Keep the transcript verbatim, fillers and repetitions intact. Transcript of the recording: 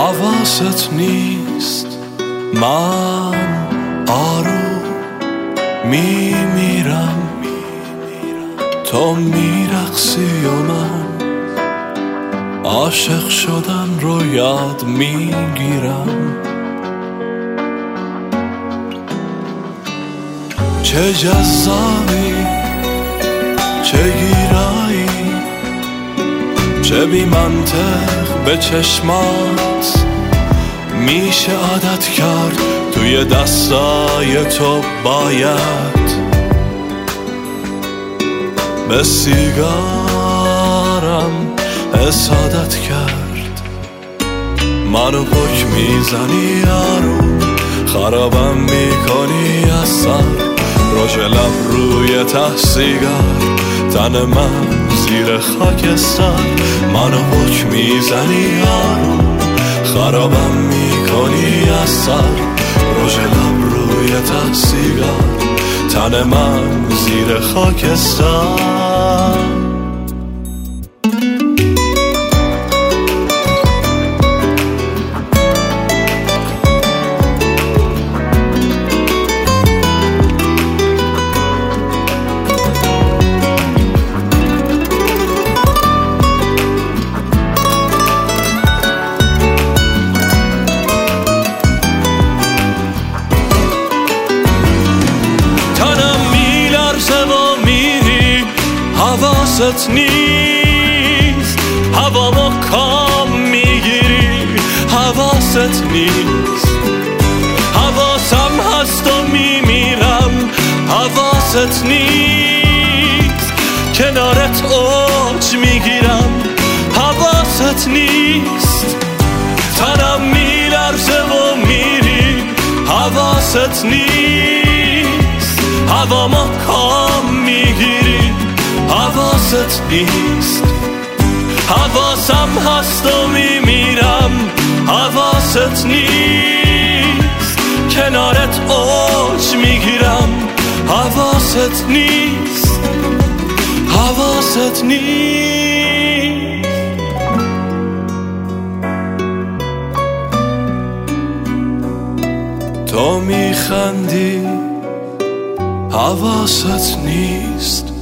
حواست نیست من آروم میمیرم، تو میرقصی و من عاشق شدن رو یاد میگیرم. چه جذابی، چه گیرایی، چه بی منطق به چشمات میشه عادت کرد. توی دستای تو باید به سیگارم حسادت کرد. منو پک میزنی آروم، خرابم میکنی از سر. رژ لب روی ته سیگار، تن من زیر خاکستر. منو پک میزنی آروم، خرابم میکنی از سر. رژ لب روی ته سیگار، تن من زیر خاکستر. حواست نیست هوامو کام میگیری، حواست نیست حواسم هست و میمیرم. حواست نیست کنارت اوج میگیرم، حواست نیست تنم میلرزه و میری. حواست نیست هوامو کام میگیری، حواست نیست حواسم هست و میمیرم. حواست نیست کنارت اوج میگیرم، حواست نیست حواست نیست. تو میخندی، حواست نیست